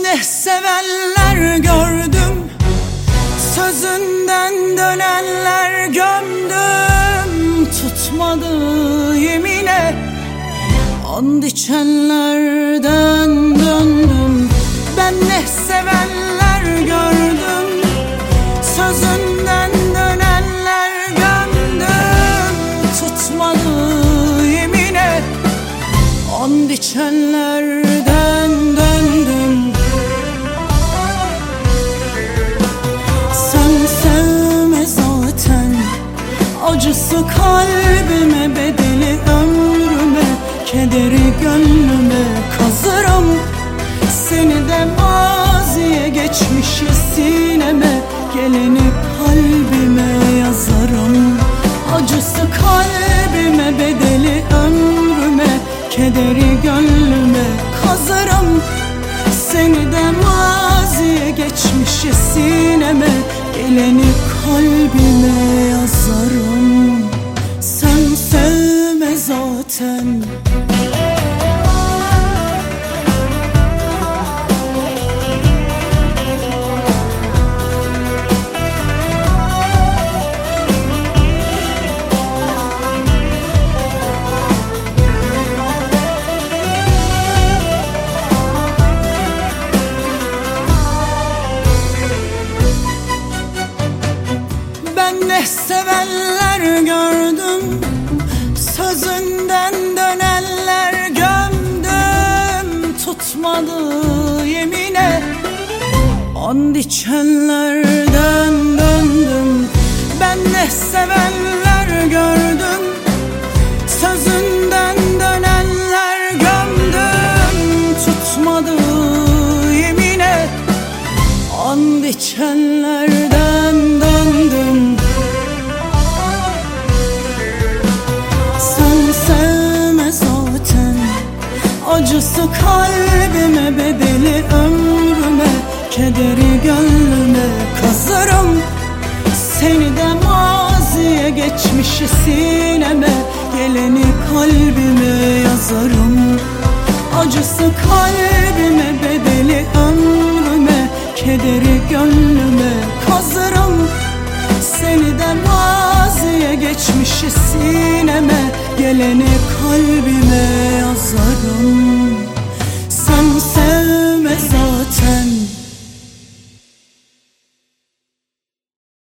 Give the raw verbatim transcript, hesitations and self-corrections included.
ne sevenler gördüm, sözünden dönenler gömdüm. Tutmadı yemine, and içenlerden döndüm. Ben ne sevenler gördüm, sözünden dönenler gömdüm. Tutmadı yemine, and içenlerden döndüm. Sen sevme zaten, acısı kalbime, bedeli ömrüme, kederi gönlüme kazırım. Seni de maziye, geçmişi sineme, geleni kalbime yazarım. Acısı kalbime, bedeli ömrüme, kederi gönlüme kazırım. Seni de maziye, geçmişi sineme, geleni kalbime yazarım. Sen sevme zaten. Ne sevenler gördüm, sözünden dönenler gömdüm. Tutmadı yemine, and içenlerden döndüm. Ben ne sevenler gördüm, sözünden dönenler gömdüm. Tutmadı yemine, and içenlerden döndüm. Acısı kalbime, bedeli ömrüme, kederi gönlüme kazırım. Seni de maziye, geçmişi sineme, geleni kalbime yazarım. Acısı kalbime, bedeli ömrüme, kederi gönlüme kazırım. Seni de maziye, geçmişi sineme, geleni kalbime yazarım.